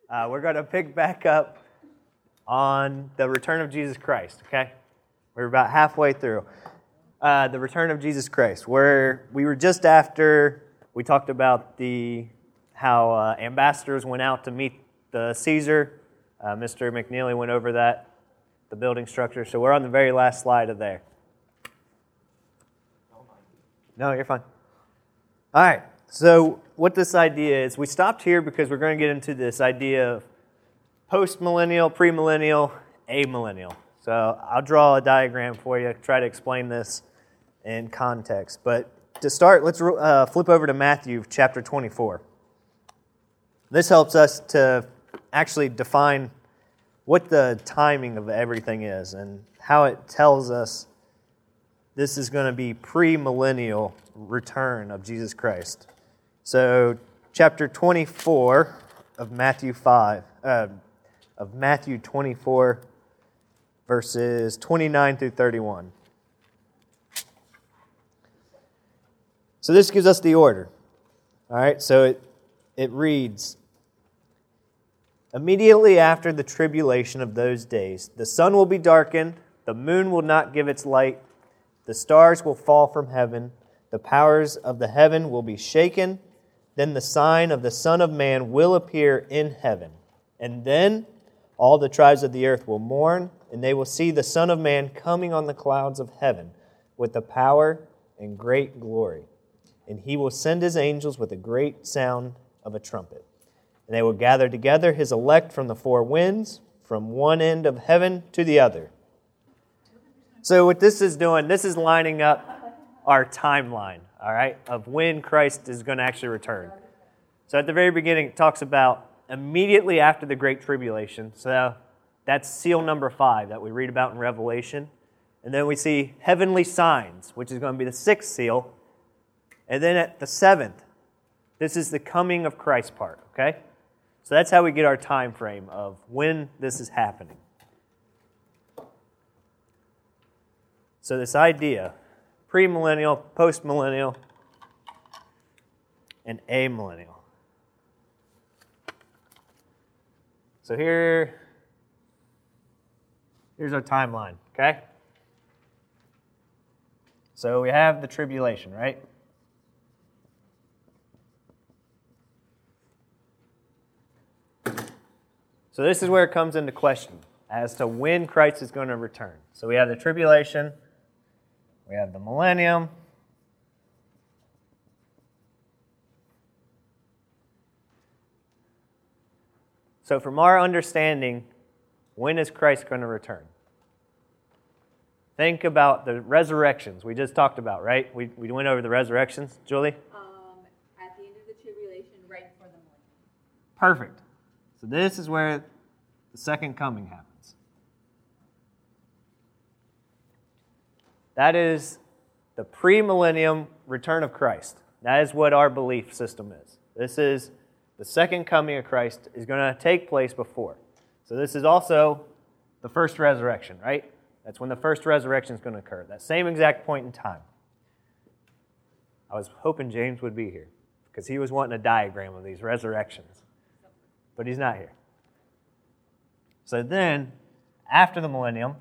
We're going to pick back up on the return of Jesus Christ, okay? We're about halfway through. The return of Jesus Christ, where we were just after we talked about how ambassadors went out to meet the Caesar. Mr. McNeely went over that, the building structure. So we're on the very last slide of there. No, you're fine. All right, so what this idea is, we stopped here because we're going to get into this idea of post-millennial, premillennial, amillennial. So I'll draw a diagram for you, try to explain this in context. But to start, let's flip over to Matthew chapter 24. This helps us to actually define what the timing of everything is and how it tells us this is going to be premillennial return of Jesus Christ. So, chapter 24 of Matthew 24, verses 29 through 31. So this gives us the order. All right, so it reads, "Immediately after the tribulation of those days, the sun will be darkened, the moon will not give its light, the stars will fall from heaven, the powers of the heaven will be shaken. Then the sign of the Son of Man will appear in heaven. And then all the tribes of the earth will mourn, and they will see the Son of Man coming on the clouds of heaven with the power and great glory. And he will send his angels with a great sound of a trumpet. And they will gather together his elect from the four winds, from one end of heaven to the other." So what this is doing, this is lining up our timeline, all right, of when Christ is going to actually return. So at the very beginning, it talks about immediately after the Great Tribulation. So that's seal number 5 that we read about in Revelation. And then we see heavenly signs, which is going to be the 6th seal. And then at the 7th, this is the coming of Christ part, okay? So that's how we get our time frame of when this is happening. So this idea, premillennial, postmillennial, and amillennial. So here's our timeline, okay? So we have the tribulation, right? So this is where it comes into question as to when Christ is going to return. So we have the tribulation, we have the millennium, so from our understanding, when is Christ going to return? Think about the resurrections we just talked about, right? We went over the resurrections. Julie? At the end of the tribulation, right before the millennium. Perfect. So this is where the second coming happens. That is the premillennium return of Christ. That is what our belief system is. This is the second coming of Christ is going to take place before. So this is also the first resurrection, right? That's when the first resurrection is going to occur. That same exact point in time. I was hoping James would be here because he was wanting a diagram of these resurrections. But he's not here. So then, after the millennium,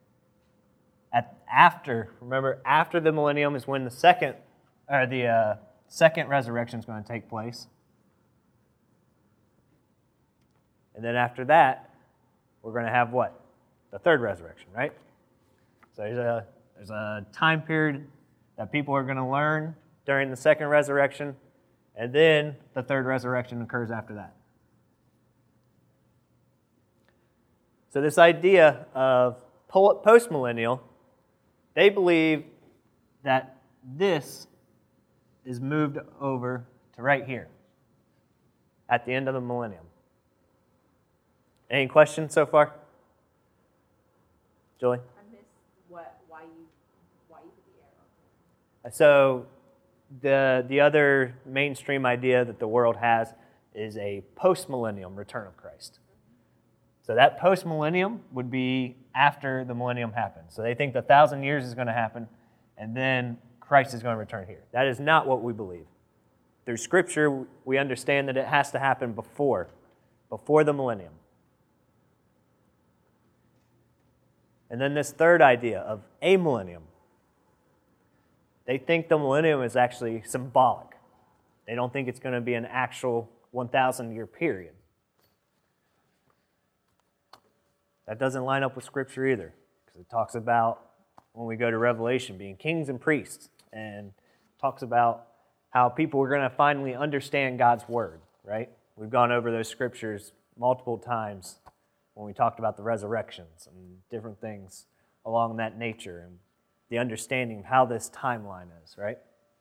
after the millennium is when the second resurrection is going to take place. And then after that, we're going to have what? The third resurrection, right? So there's a time period that people are going to learn during the second resurrection, and then the third resurrection occurs after that. So this idea of postmillennial, they believe that this is moved over to right here at the end of the millennium. Any questions so far? Julie? I missed why you put the arrow. So the other mainstream idea that the world has is a post-millennium return of Christ. So that post-millennium would be after the millennium happens. So they think the 1,000 years is going to happen, and then Christ is going to return here. That is not what we believe. Through Scripture, we understand that it has to happen before before the millennium. And then this third idea of amillennium. They think the millennium is actually symbolic. They don't think it's going to be an actual 1,000-year period. That doesn't line up with Scripture either, because it talks about, when we go to Revelation, being kings and priests, and talks about how people are going to finally understand God's Word, right? We've gone over those Scriptures multiple times when we talked about the resurrections and different things along that nature and the understanding of how this timeline is, right?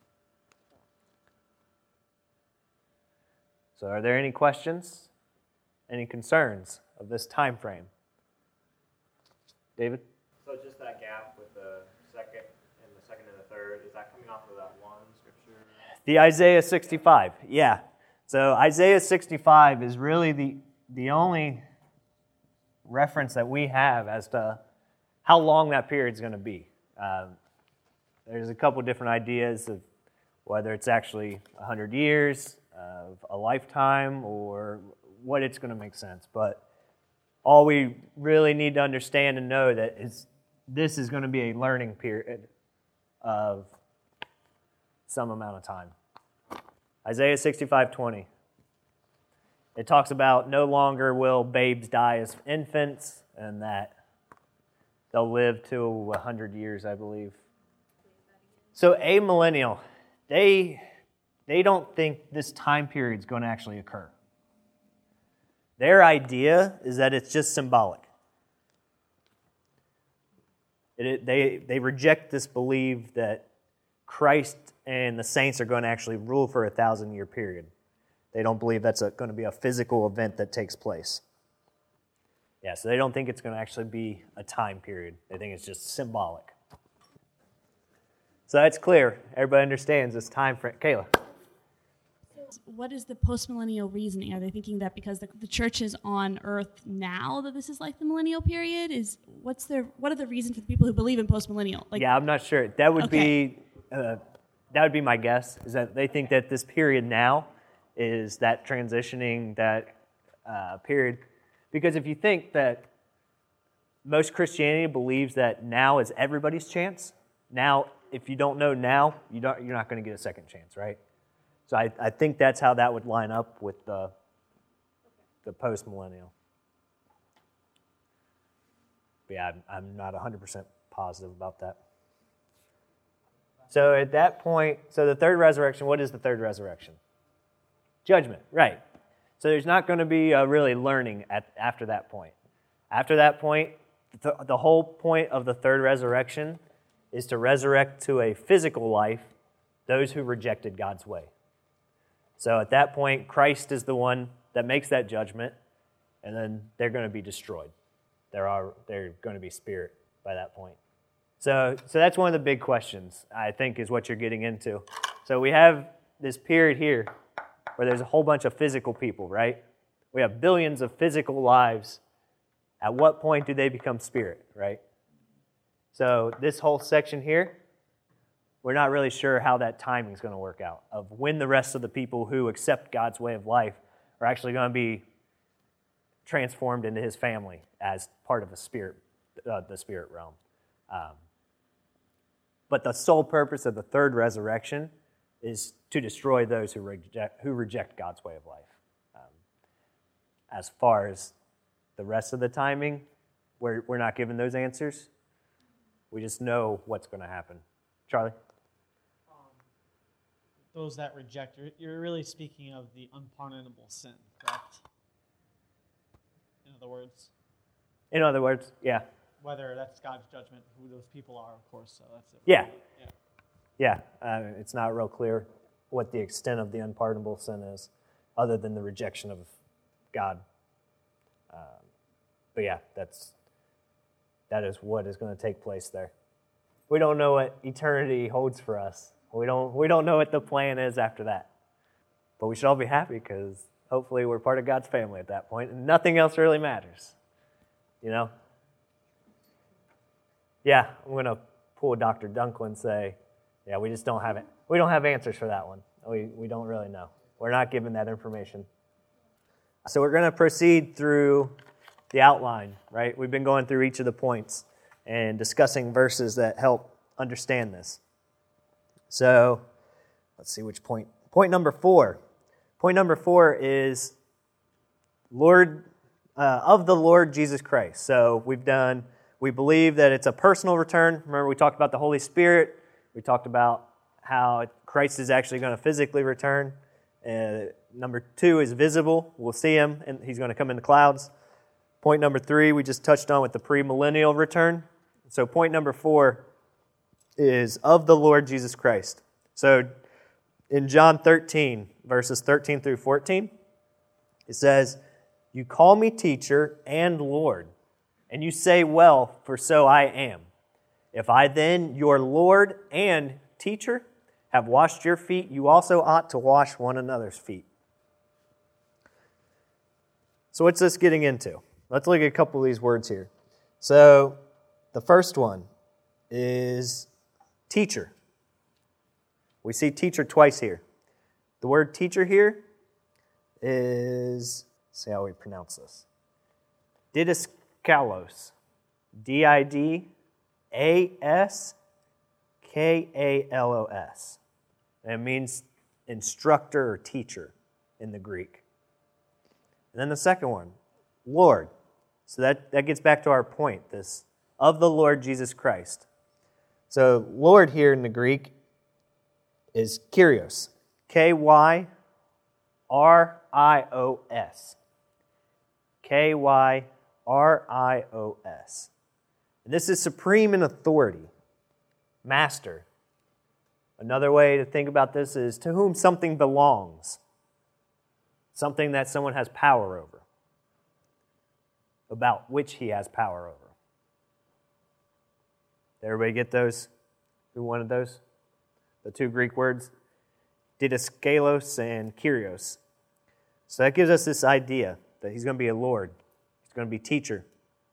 So are there any questions, any concerns of this time frame? David? So just that gap with the second and the third, is that coming off of that one scripture? The Isaiah 65, yeah. So Isaiah 65 is really the only reference that we have as to how long that period is going to be. There's a couple different ideas of whether it's actually 100 years, of a lifetime, or what it's going to make sense. But all we really need to understand and know that is this is going to be a learning period of some amount of time. Isaiah 65:20. It talks about no longer will babes die as infants, and that they'll live to 100 years, I believe. So amillennial, they don't think this time period is going to actually occur. Their idea is that it's just symbolic. They reject this belief that Christ and the saints are going to actually rule for a 1,000-year period. They don't believe that's going to be a physical event that takes place. Yeah, so they don't think it's going to actually be a time period. They think it's just symbolic. So that's clear. Everybody understands this time frame. Kayla. What is the postmillennial reasoning? Are they thinking that because the church is on earth now that this is like the millennial period? What are the reasons for the people who believe in postmillennial? Yeah, I'm not sure. That would be my guess, is that they think that this period now is that transitioning, that period. Because if you think that most Christianity believes that now is everybody's chance, now if you don't know now, you're not going to get a second chance, right? So I think that's how that would line up with the post-millennial. But yeah, I'm not 100% positive about that. So at that point, so the third resurrection, what is the third resurrection? Judgment, right. So there's not going to be really learning after that point. After that point, the whole point of the third resurrection is to resurrect to a physical life those who rejected God's way. So at that point, Christ is the one that makes that judgment, and then they're going to be destroyed. They're going to be spirit by that point. So that's one of the big questions, I think, is what you're getting into. So we have this period here where there's a whole bunch of physical people, right? We have billions of physical lives. At what point do they become spirit, right? So this whole section here, we're not really sure how that timing is going to work out, of when the rest of the people who accept God's way of life are actually going to be transformed into His family as part of the spirit realm. But the sole purpose of the third resurrection is to destroy those who reject God's way of life. As far as the rest of the timing, we're not given those answers. We just know what's going to happen. Charlie? Those that reject, you're really speaking of the unpardonable sin, correct? In other words, yeah. Whether that's God's judgment, who those people are, of course, so that's it. Yeah. It's not real clear what the extent of the unpardonable sin is, other than the rejection of God. But yeah, that is what is going to take place there. We don't know what eternity holds for us. We don't know what the plan is after that. But we should all be happy because hopefully we're part of God's family at that point, and nothing else really matters. You know? Yeah, I'm going to pull Dr. Dunklin and say, yeah, we just don't have it. We don't have answers for that one. We don't really know. We're not given that information. So we're going to proceed through the outline, right? We've been going through each of the points and discussing verses that help understand this. So let's see which point. Point number 4. Point number 4 is of the Lord Jesus Christ. So we believe that it's a personal return. Remember, we talked about the Holy Spirit. We talked about how Christ is actually going to physically return. Number 2 is visible. We'll see him, and he's going to come in the clouds. Point number 3 we just touched on with the premillennial return. So point number 4 is of the Lord Jesus Christ. So in John 13, verses 13 through 14, it says, "You call me teacher and Lord, and you say, well, for so I am. If I then, your Lord and teacher, have washed your feet, you also ought to wash one another's feet." So what's this getting into? Let's look at a couple of these words here. So the first one is teacher. We see teacher twice here. The word teacher here is, let's see how we pronounce this, didaskalos. Didaskalos. And it means instructor or teacher in the Greek. And then the second one, Lord. So that gets back to our point, this of the Lord Jesus Christ. So Lord here in the Greek is Kyrios. Kyrios. Kyrios. And this is supreme in authority. Master. Another way to think about this is to whom something belongs. Something that someone has power over. About which he has power over. Did everybody get those? Who wanted those? The 2 Greek words? Didaskalos and Kyrios. So that gives us this idea that he's going to be a Lord. He's going to be teacher.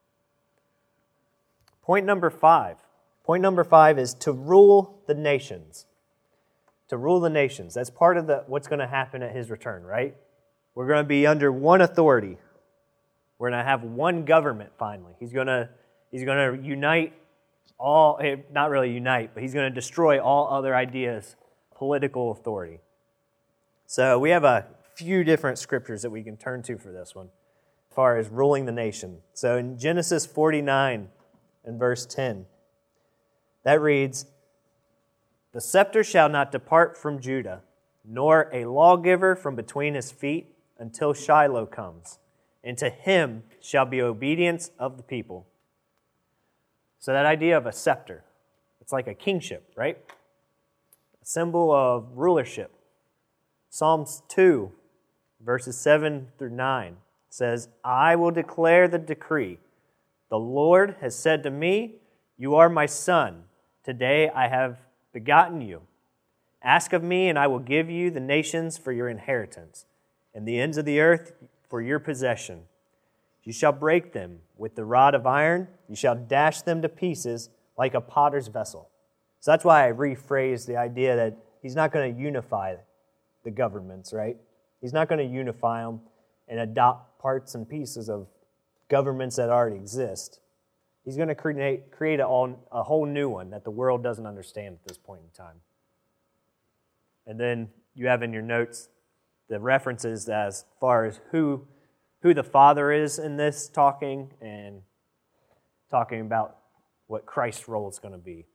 Point number 5. Point number 5 is to rule the nations. To rule the nations. That's part of what's going to happen at his return, right? We're going to be under one authority. We're going to have one government finally. He's going to unite all, not really unite, but he's going to destroy all other ideas, political authority. So we have a few different scriptures that we can turn to for this one, as far as ruling the nation. So in Genesis 49 and verse 10, that reads, "The scepter shall not depart from Judah, nor a lawgiver from between his feet, until Shiloh comes, and to him shall be obedience of the people." So that idea of a scepter, it's like a kingship, right? A symbol of rulership. Psalms 2, verses 7 through 9 says, "I will declare the decree. The Lord has said to me, you are my son. Today I have begotten you. Ask of me, and I will give you the nations for your inheritance, and the ends of the earth for your possession. You shall break them with the rod of iron. You shall dash them to pieces like a potter's vessel." So that's why I rephrased the idea that he's not going to unify the governments, right? He's not going to unify them and adopt parts and pieces of governments that already exist. He's going to create a whole new one that the world doesn't understand at this point in time. And then you have in your notes the references as far as who the Father is in this talking, and talking about what Christ's role is going to be.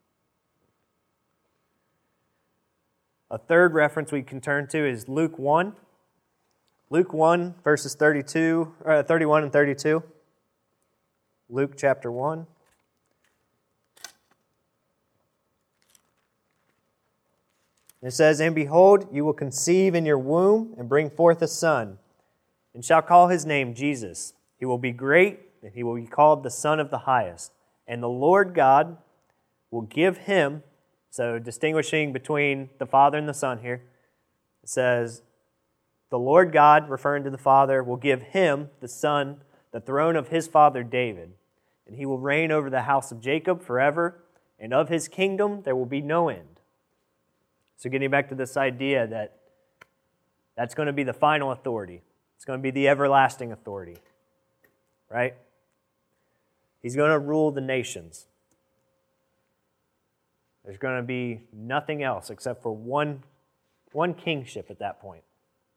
A third reference we can turn to is Luke 1. Luke 1, verses 31 and 32. Luke chapter 1. It says, "And behold, you will conceive in your womb and bring forth a son, and shall call his name Jesus. He will be great, and he will be called the Son of the Highest. And the Lord God will give him," so distinguishing between the Father and the Son here, it says, "The Lord God," referring to the Father, "will give him, the Son, the throne of his father David. And he will reign over the house of Jacob forever, and of his kingdom there will be no end." So getting back to this idea that that's going to be the final authority. It's It's going to be the everlasting authority, right? He's going to rule the nations. There's going to be nothing else except for one kingship at that point.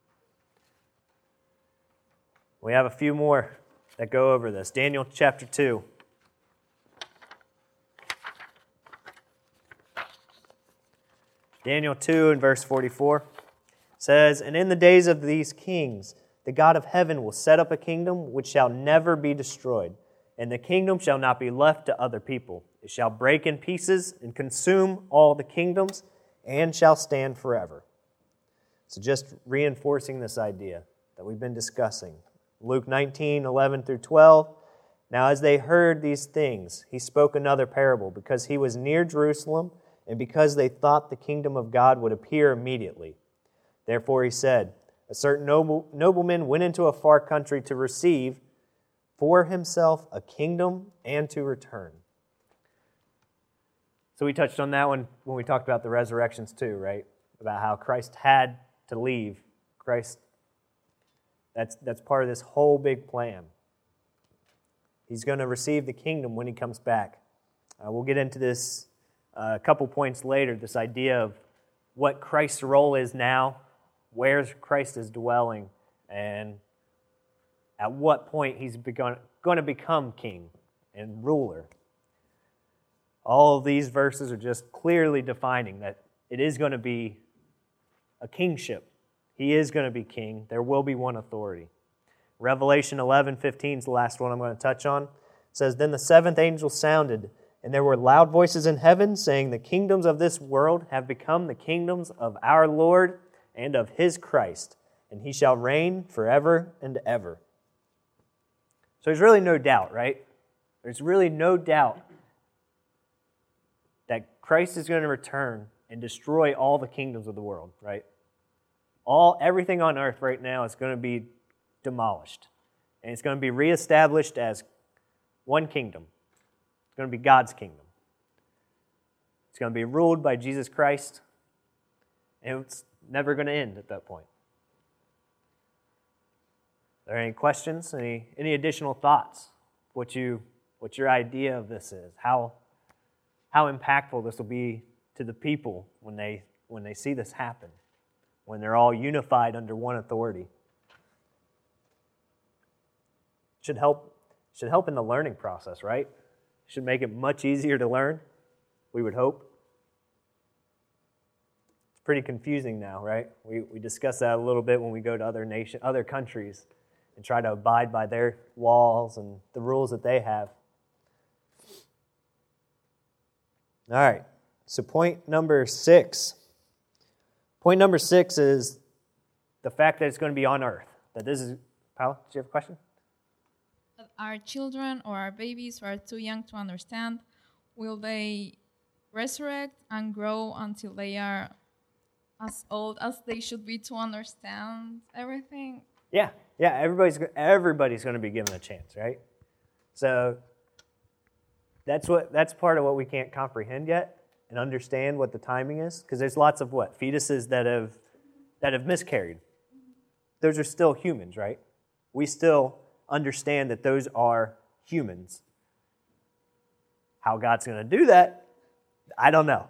We have a few more that go over this. Daniel chapter 2. Daniel 2 and verse 44 says, "And in the days of these kings, the God of heaven will set up a kingdom which shall never be destroyed, and the kingdom shall not be left to other people. It shall break in pieces and consume all the kingdoms, and shall stand forever." So just reinforcing this idea that we've been discussing. Luke 19:11 through 12. "Now as they heard these things, he spoke another parable, because he was near Jerusalem, and because they thought the kingdom of God would appear immediately. Therefore he said, a certain nobleman went into a far country to receive for himself a kingdom and to return." So we touched on that one when we talked about the resurrections too, right? About how Christ had to leave. Christ, that's part of this whole big plan. He's going to receive the kingdom when he comes back. We'll get into this a couple points later, this idea of what Christ's role is now, where Christ is dwelling, and at what point he's going to become king and ruler. All of these verses are just clearly defining that it is going to be a kingship. He is going to be king. There will be one authority. Revelation 11:15 is the last one I'm going to touch on. It says, "Then the seventh angel sounded, and there were loud voices in heaven saying, the kingdoms of this world have become the kingdoms of our Lord and of his Christ, and he shall reign forever and ever." So there's really no doubt, right? There's really no doubt that Christ is going to return and destroy all the kingdoms of the world, right? Everything on earth right now is going to be demolished, and it's going to be reestablished as one kingdom. It's going to be God's kingdom. It's going to be ruled by Jesus Christ, and it's never going to end at that point. Are there any questions? Any additional thoughts? What your idea of this is? How impactful this will be to the people when they see this happen, when they're all unified under one authority? Should help in the learning process, right? Should make it much easier to learn, we would hope. It's pretty confusing now, right? We discuss that a little bit when we go to other countries and try to abide by their laws and the rules that they have. All right, so point number 6. Point number 6 is the fact that it's going to be on earth. That this is, Paula, did you have a question? Our children or our babies who are too young to understand, will they resurrect and grow until they are as old as they should be to understand everything? Yeah, everybody's going to be given a chance, right? So that's part of what we can't comprehend yet and understand what the timing is, because there's lots of fetuses that have miscarried. Those are still humans, right? We still understand that those are humans. How God's going to do that, I don't know.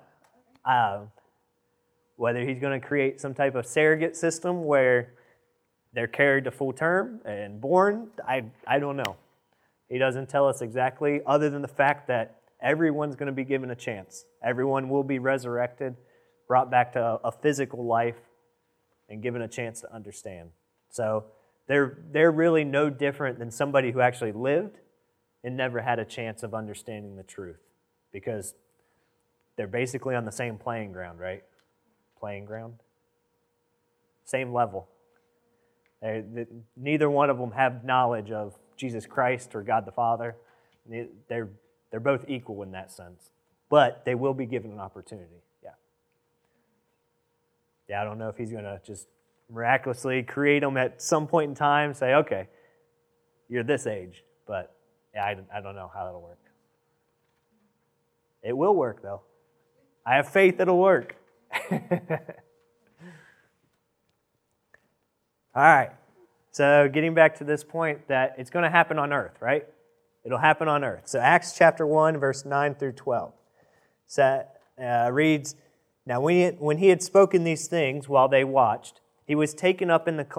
Whether he's going to create some type of surrogate system where they're carried to full term and born, I don't know. He doesn't tell us exactly, other than the fact that everyone's going to be given a chance. Everyone will be resurrected, brought back to a physical life, and given a chance to understand. So they're really no different than somebody who actually lived and never had a chance of understanding the truth, because they're basically on the same playing ground, right? Playing ground? Same level. Neither one of them have knowledge of Jesus Christ or God the Father. They're both equal in that sense. But they will be given an opportunity. Yeah, I don't know if he's going to just miraculously create them at some point in time, say, okay, you're this age. But I don't know how that'll work. It will work, though. I have faith it'll work. All right. So getting back to this point that it's going to happen on earth, right? It'll happen on earth. So Acts chapter 1, verse 9 through 12 reads, "Now when he had spoken these things while they watched, he was taken up and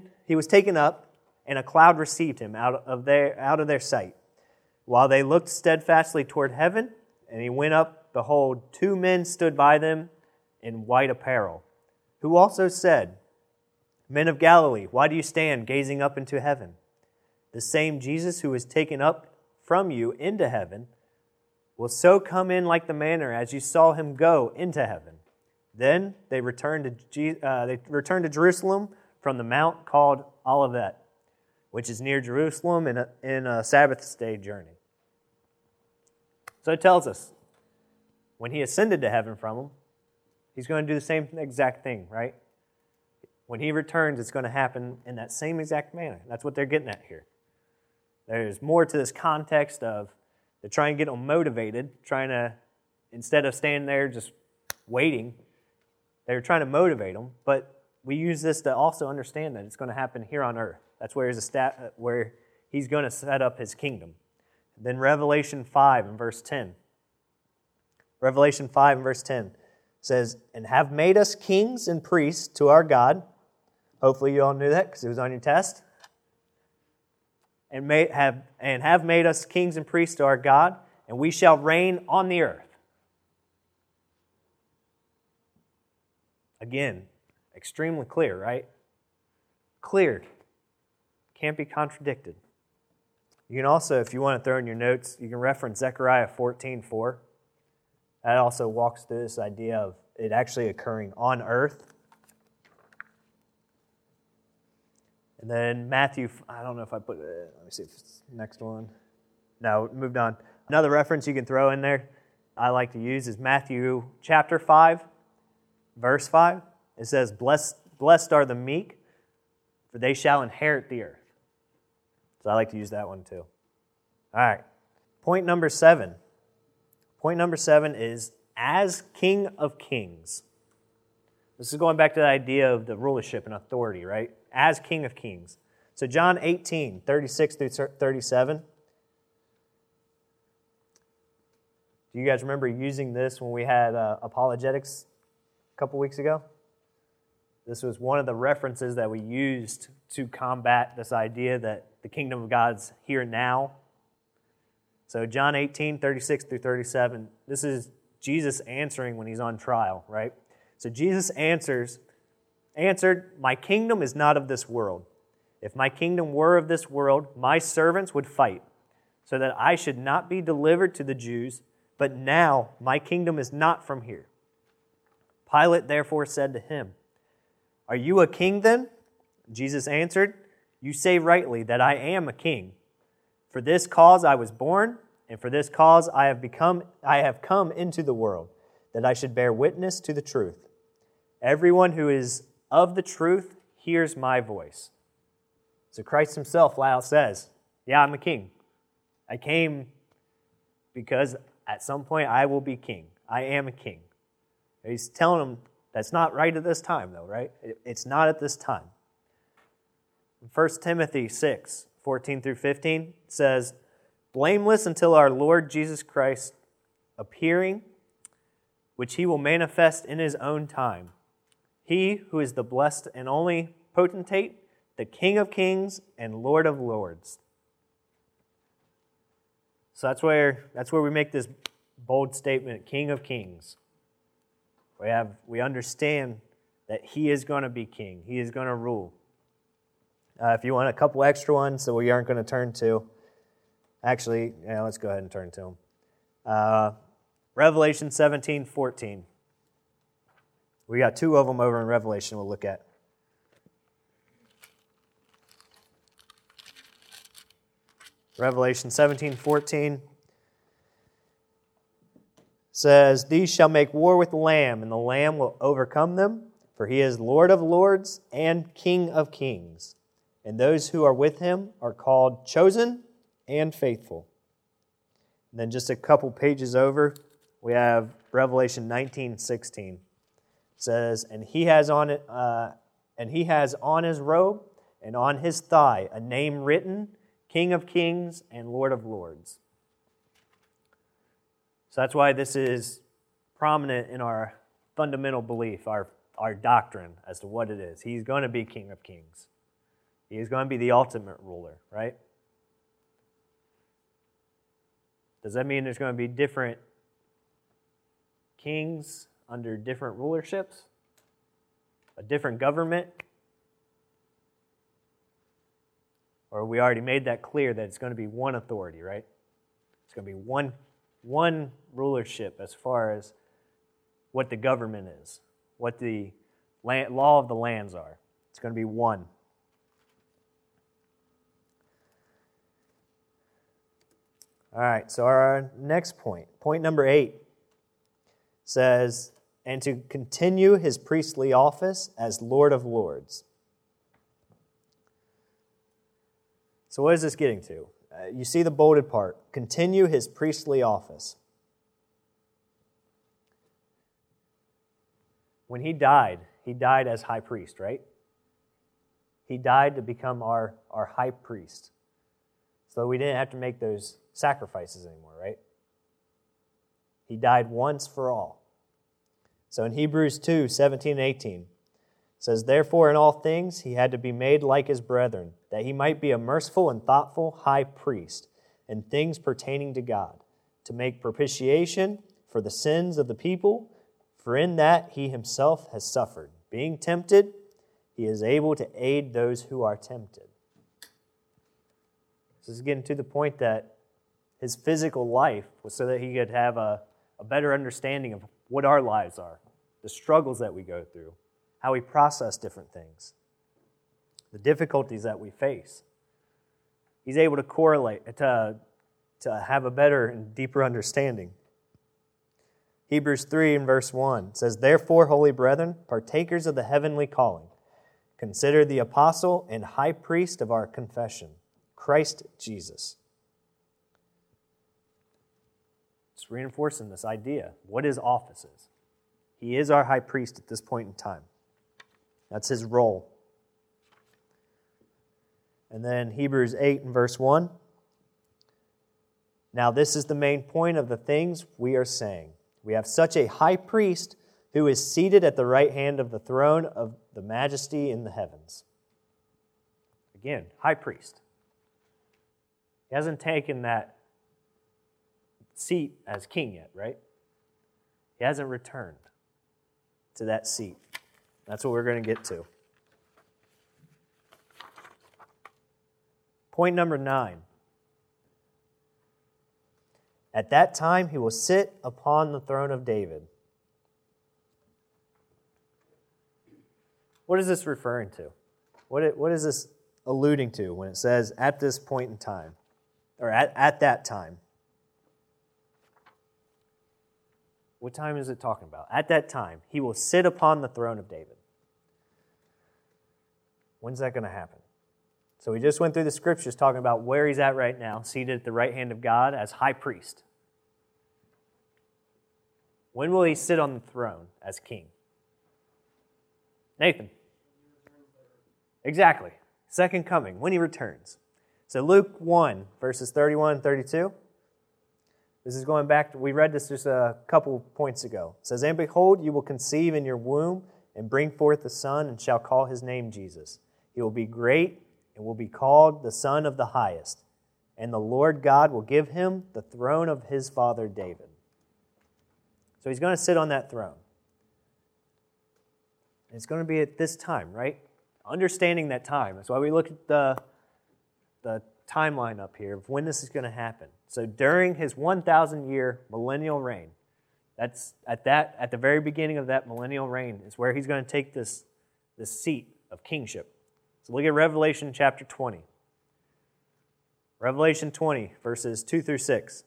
a cloud received him out of their sight. While they looked steadfastly toward heaven, and he went up, behold, 2 men stood by them in white apparel, who also said, 'Men of Galilee, why do you stand gazing up into heaven? The same Jesus who was taken up from you into heaven will so come in like the manner as you saw him go into heaven.' Then they returned to Jerusalem from the mount called Olivet, which is near Jerusalem in a Sabbath day journey." So it tells us, when he ascended to heaven from them, he's going to do the same exact thing, right? When he returns, it's going to happen in that same exact manner. That's what they're getting at here. There's more to this context of they're trying to get them motivated, instead of standing there just waiting, they're trying to motivate them. But we use this to also understand that it's going to happen here on earth. That's where he's going to set up his kingdom. Then Revelation 5 and verse 10. Revelation 5 and verse 10 says, "And have made us kings and priests to our God." Hopefully you all knew that because it was on your test. "And have made us kings and priests to our God, and we shall reign on the earth." Again, extremely clear, right? Clear. Can't be contradicted. You can also, if you want to throw in your notes, you can reference Zechariah 14:4. That also walks through this idea of it actually occurring on earth. And then Matthew, I don't know if I put it, let me see if it's the next one. No, moved on. Another reference you can throw in there I like to use is Matthew chapter 5, verse 5. It says, Blessed are the meek, for they shall inherit the earth. So I like to use that one too. All right. Point number 7. Point number 7 is as King of Kings. This is going back to the idea of the rulership and authority, right? As King of Kings. So John 18, 36 through 37. Do you guys remember using this when we had apologetics a couple weeks ago? This was one of the references that we used to combat this idea that the kingdom of God's here now. So John 18, 36 through 37, this is Jesus answering when he's on trial, right? So Jesus answered, "My kingdom is not of this world. If my kingdom were of this world, my servants would fight, so that I should not be delivered to the Jews, but now my kingdom is not from here." Pilate therefore said to him, "Are you a king then?" Jesus answered, "You say rightly that I am a king. For this cause I was born, and for this cause I have come into the world, that I should bear witness to the truth. Everyone who is of the truth hears my voice." So Christ himself flat out says, yeah, I'm a king. I came because at some point I will be king. I am a king. He's telling them that's not right at this time, though, right? It's not at this time. 1 Timothy 6, 14 through 15 says, "Blameless until our Lord Jesus Christ appearing, which he will manifest in his own time. He who is the blessed and only potentate, the King of kings and Lord of lords." So that's where we make this bold statement, King of kings. We understand that he is going to be king. He is going to rule. If you want a couple extra ones that we aren't going to turn to, actually, yeah, let's go ahead and turn to them. Revelation 17:14. We got two of them over in Revelation we'll look at. Revelation 17:14 says, "These shall make war with the Lamb, and the Lamb will overcome them, for he is Lord of lords and King of kings. And those who are with him are called chosen and faithful." And then just a couple pages over, we have Revelation 19:16. It says, "And he has on his robe and on his thigh a name written, King of Kings and Lord of Lords. So that's why this is prominent in our fundamental belief, our doctrine as to what it is. He's going to be King of Kings. He is going to be the ultimate ruler, right? Does that mean there's going to be different kings under different rulerships? A different government? Or we already made that clear that it's going to be one authority, right? It's going to be one rulership as far as what the government is, what the law of the lands are. It's going to be one. All right, so our next point number 8, says, and to continue his priestly office as Lord of Lords. So what is this getting to? You see the bolded part. Continue his priestly office. When he died as high priest, right? He died to become our high priest. So we didn't have to make those sacrifices anymore, right? He died once for all. So in Hebrews 2, 17 and 18, it says, therefore in all things he had to be made like his brethren, that he might be a merciful and thoughtful high priest in things pertaining to God, to make propitiation for the sins of the people, for in that he himself has suffered. Being tempted, he is able to aid those who are tempted. This is getting to the point that his physical life was so that he could have a better understanding of what our lives are, the struggles that we go through, how we process different things, the difficulties that we face. He's able to correlate, to have a better and deeper understanding. Hebrews 3 and verse 1 says, therefore, holy brethren, partakers of the heavenly calling, consider the apostle and high priest of our confession, Christ Jesus. It's reinforcing this idea. What his office is. He is our high priest at this point in time. That's his role. And then Hebrews 8 and verse 1. Now this is the main point of the things we are saying. We have such a high priest who is seated at the right hand of the throne of the majesty in the heavens. Again, high priest. He hasn't taken that seat as king yet, right? He hasn't returned to that seat. That's what we're going to get to. Point number 9. At that time he will sit upon the throne of David. What is this referring to? What is this alluding to when it says at this point in time? Or at that time? What time is it talking about? At that time, he will sit upon the throne of David. When's that going to happen? So we just went through the scriptures talking about where he's at right now, seated at the right hand of God as high priest. When will he sit on the throne as king? Nathan. Exactly. Second coming, when he returns. So Luke 1, verses 31 and 32. This is going back to, we read this just a couple points ago. It says, and behold, you will conceive in your womb and bring forth a son and shall call his name Jesus. He will be great and will be called the Son of the Highest. And the Lord God will give him the throne of his father David. So he's going to sit on that throne. And it's going to be at this time, right? Understanding that time. That's why we look at the timeline up here of when this is going to happen. So during his 1,000-year millennial reign, that's at the very beginning of that millennial reign is where he's going to take this seat of kingship. So look at Revelation chapter 20. Revelation 20, verses 2 through 6.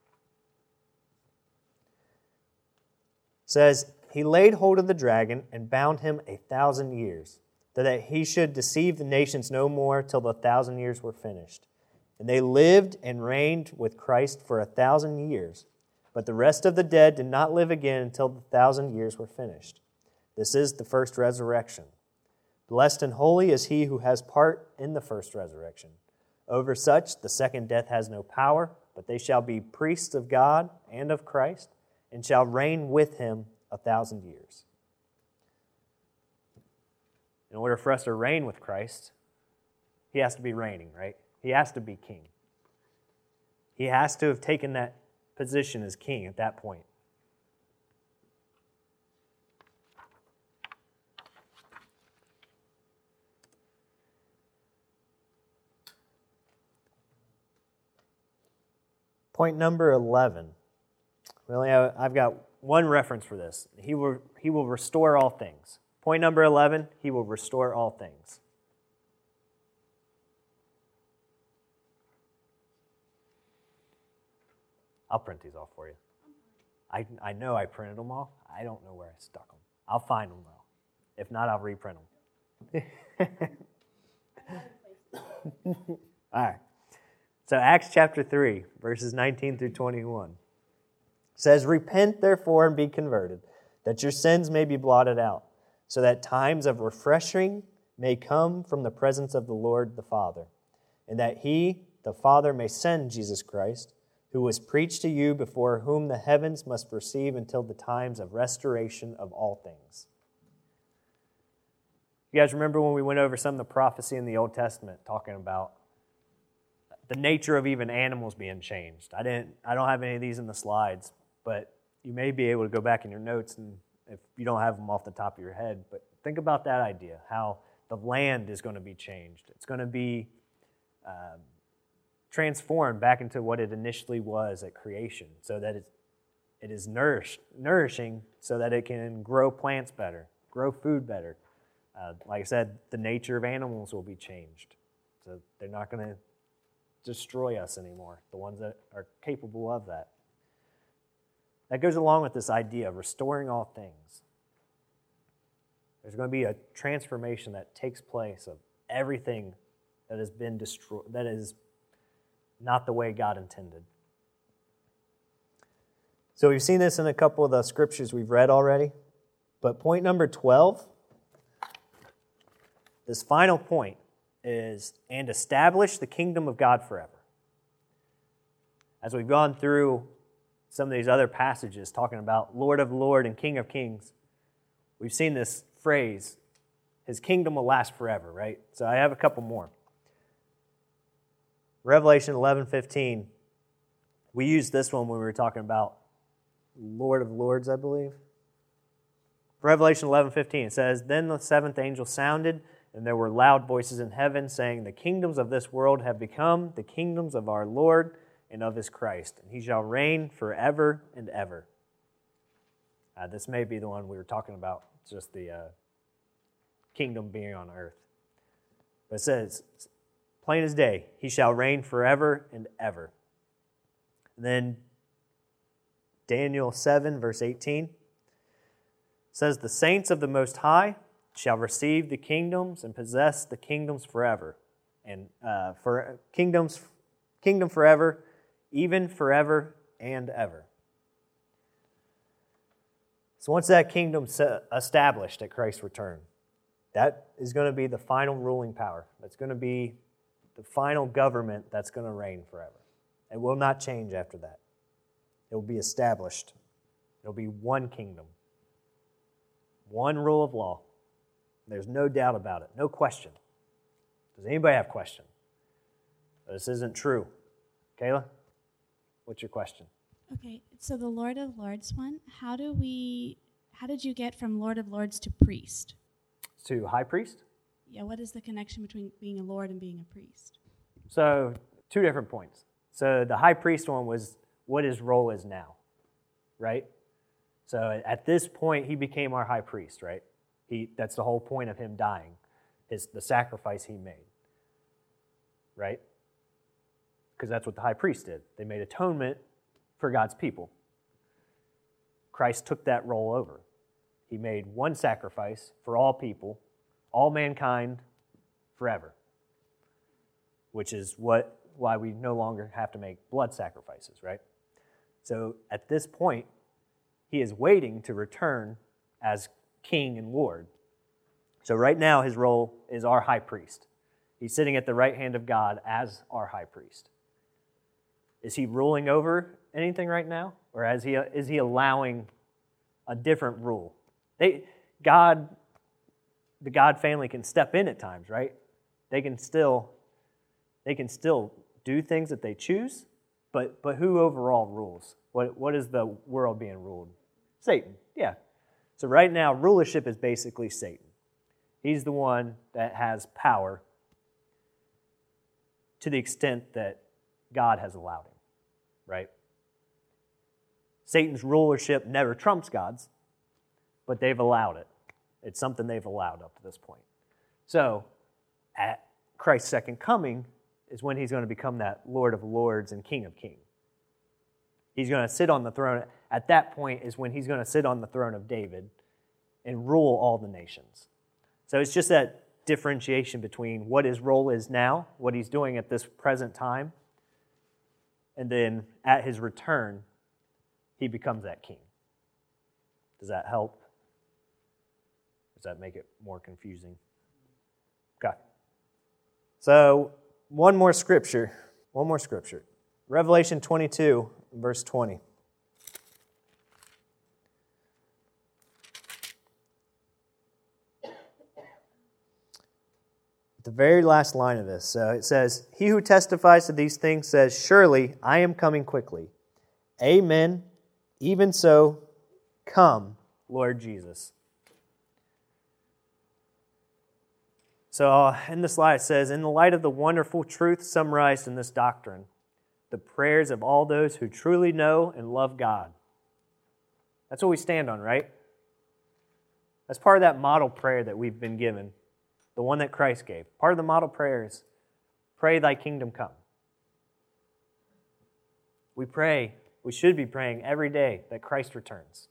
Says, he laid hold of the dragon and bound him 1,000 years, so that he should deceive the nations no more till the 1,000 years were finished. And they lived and reigned with Christ for 1,000 years. But the rest of the dead did not live again until the 1,000 years were finished. This is the first resurrection. Blessed and holy is he who has part in the first resurrection. Over such the second death has no power, but they shall be priests of God and of Christ, and shall reign with him 1,000 years. In order for us to reign with Christ, he has to be reigning, right? He has to be king. He has to have taken that position as king at that point. Point number 11. I've got one reference for this. He will restore all things. Point number 11, he will restore all things. I'll print these off for you. I know I printed them all. I don't know where I stuck them. I'll find them though. If not, I'll reprint them. All right. So Acts chapter 3, verses 19 through 21 says, "Repent therefore and be converted, that your sins may be blotted out, so that times of refreshing may come from the presence of the Lord the Father, and that he, the Father, may send Jesus Christ, who was preached to you, before whom the heavens must receive until the times of restoration of all things." You guys remember when we went over some of the prophecy in the Old Testament, talking about the nature of even animals being changed? I don't have any of these in the slides, but you may be able to go back in your notes, and if you don't have them off the top of your head, but think about that idea, how the land is going to be changed. It's going to be transformed back into what it initially was at creation, so that it is nourishing, so that it can grow plants better, grow food better. Like I said, the nature of animals will be changed, so they're not going to destroy us anymore, the ones that are capable of that. That goes along with this idea of restoring all things. There's going to be a transformation that takes place of everything that has been destroyed, that is not the way God intended. So we've seen this in a couple of the scriptures we've read already. But point number 12, this final point, is, "and establish the kingdom of God forever." As we've gone through some of these other passages talking about Lord of Lords and King of Kings, we've seen this phrase, his kingdom will last forever, right? So I have a couple more. Revelation 11:15, we used this one when we were talking about Lord of Lords, I believe. Revelation 11:15, it says, "Then the seventh angel sounded, and there were loud voices in heaven saying, 'The kingdoms of this world have become the kingdoms of our Lord and of his Christ, and he shall reign forever and ever.'" This may be the one we were talking about, just the kingdom being on earth. But it says, plain as day, he shall reign forever and ever. And then Daniel 7, verse 18, says, "The saints of the Most High shall receive the kingdoms and possess the kingdoms forever, and for kingdom forever, even forever and ever." So once that kingdom's established at Christ's return, that is going to be the final ruling power. That's going to be the final government that's going to reign forever. It will not change after that. It will be established. It will be one kingdom, one rule of law. There's no doubt about it, no question. Does anybody have a question? This isn't true. Kayla, what's your question? Okay, so the Lord of Lords one, how did you get from Lord of Lords to priest? To high priest? Yeah, what is the connection between being a lord and being a priest? So, two different points. So the high priest one was what his role is now, right? So at this point, he became our high priest, right? That's the whole point of him dying, the sacrifice he made, right? Because that's what the high priest did. They made atonement for God's people. Christ took that role over. He made one sacrifice for all people, all mankind, forever, which is why we no longer have to make blood sacrifices, right? So at this point, he is waiting to return as King and Lord. So right now his role is our high priest. He's sitting at the right hand of God as our high priest. Is he ruling over anything right now? Or is he allowing a different rule? The God family can step in at times, right? They can still do things that they choose, but who overall rules? What is the world being ruled? Satan, yeah. So right now, rulership is basically Satan. He's the one that has power to the extent that God has allowed him, right? Satan's rulership never trumps God's, but they've allowed it. It's something they've allowed up to this point. So, at Christ's second coming is when he's going to become that Lord of Lords and King of Kings. He's going to sit on the throne. At that point is when he's going to sit on the throne of David and rule all the nations. So it's just that differentiation between what his role is now, what he's doing at this present time, and then at his return, he becomes that king. Does that help? Does that make it more confusing? Okay. So, one more scripture. Revelation 22, verse 20. The very last line of this. So it says, "He who testifies to these things says, 'Surely I am coming quickly.' Amen. Even so, come, Lord Jesus." So in the slide it says, "In the light of the wonderful truth summarized in this doctrine, the prayers of all those who truly know and love God." That's what we stand on, right? That's part of that model prayer that we've been given, the one that Christ gave. Part of the model prayer is, "Pray thy kingdom come." We should be praying every day that Christ returns.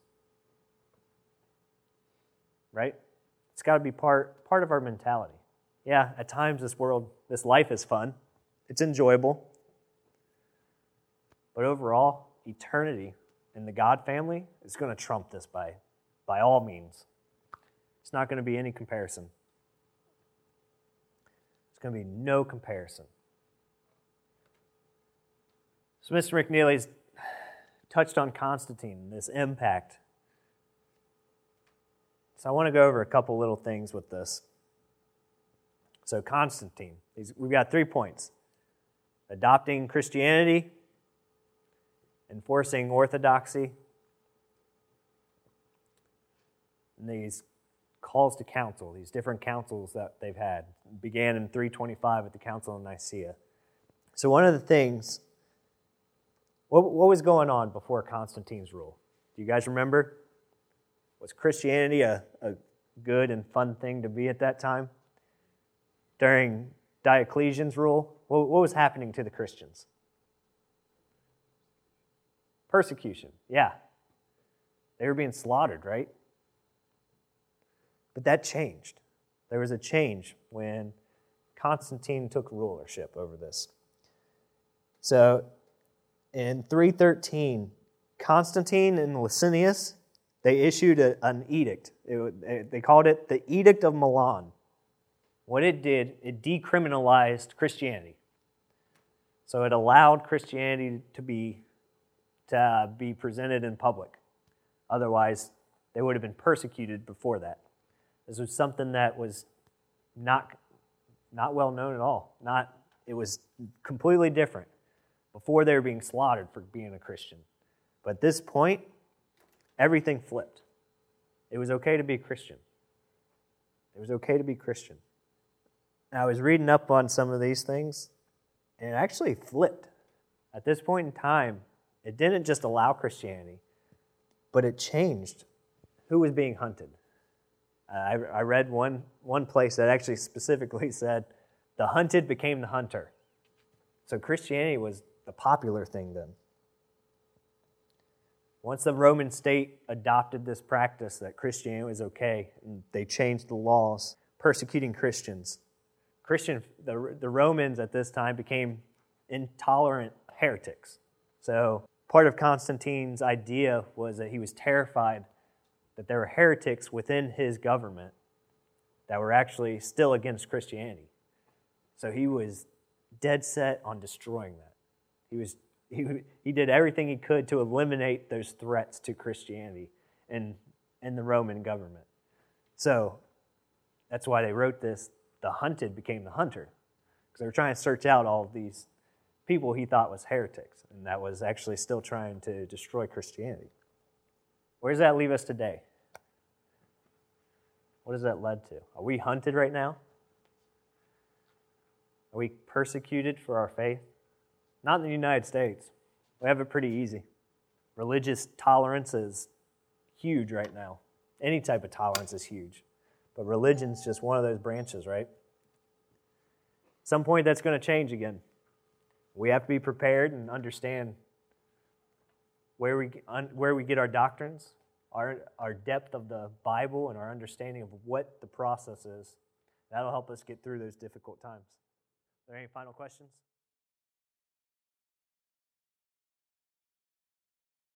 Right? It's got to be part of our mentality. Yeah, at times this life is fun. It's enjoyable. But overall, eternity in the God family is going to trump this by all means. It's not going to be any comparison. It's going to be no comparison. So Mr. McNeely's touched on Constantine, this impact. So I want to go over a couple little things with this. So Constantine, we've got 3 points. Adopting Christianity, enforcing orthodoxy, and these calls to council, these different councils that they've had, began in 325 at the Council of Nicaea. So one of the things, what was going on before Constantine's rule? Do you guys remember? Was Christianity a good and fun thing to be at that time? During Diocletian's rule, what was happening to the Christians? Persecution, yeah. They were being slaughtered, right? But that changed. There was a change when Constantine took rulership over this. So, in 313, Constantine and Licinius, they issued an edict. They called it the Edict of Milan. What it did, it decriminalized Christianity. So it allowed Christianity to be presented in public. Otherwise, they would have been persecuted before that. This was something that was not well known at all. It was completely different before they were being slaughtered for being a Christian. But at this point, everything flipped. It was okay to be a Christian. It was okay to be Christian. And I was reading up on some of these things, and it actually flipped. At this point in time, it didn't just allow Christianity, but it changed who was being hunted. I read one place that actually specifically said, the hunted became the hunter. So Christianity was the popular thing then. Once the Roman state adopted this practice that Christianity was okay, and they changed the laws, persecuting Christians. The Romans at this time became intolerant heretics. So part of Constantine's idea was that he was terrified that there were heretics within his government that were actually still against Christianity. So he was dead set on destroying that. He did everything he could to eliminate those threats to Christianity in the Roman government. So that's why they wrote this, the hunted became the hunter, because they were trying to search out all of these people he thought was heretics, and that was actually still trying to destroy Christianity. Where does that leave us today? What has that led to? Are we hunted right now? Are we persecuted for our faith? Not in the United States. We have it pretty easy. Religious tolerance is huge right now. Any type of tolerance is huge. But religion's just one of those branches, right? At some point that's going to change again. We have to be prepared and understand where we get our doctrines, our depth of the Bible, and our understanding of what the process is. That'll help us get through those difficult times. Are there any final questions?